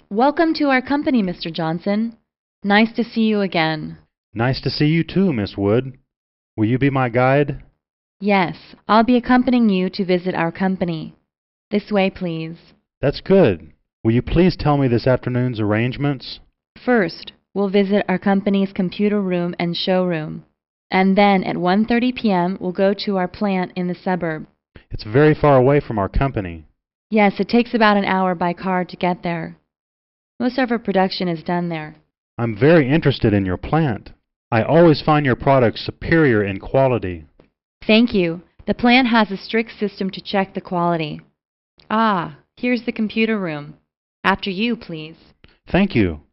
Welcome to our company, Mr. Johnson. Nice to see you again. Nice to see you too, Miss Wood. Will you be my guide? Yes, I'll be accompanying you to visit our company. This way, please. That's good. Will you please tell me this afternoon's arrangements? First, we'll visit our company's computer room and showroom. And then at 1:30 p.m., we'll go to our plant in the suburb. It's very far away from our company. Yes, it takes about an hour by car to get there. Most of our production is done there. I'm very interested in your plant. I always find your products superior in quality. Thank you. The plant has a strict system to check the quality. Ah, here's the computer room. After you, please. Thank you.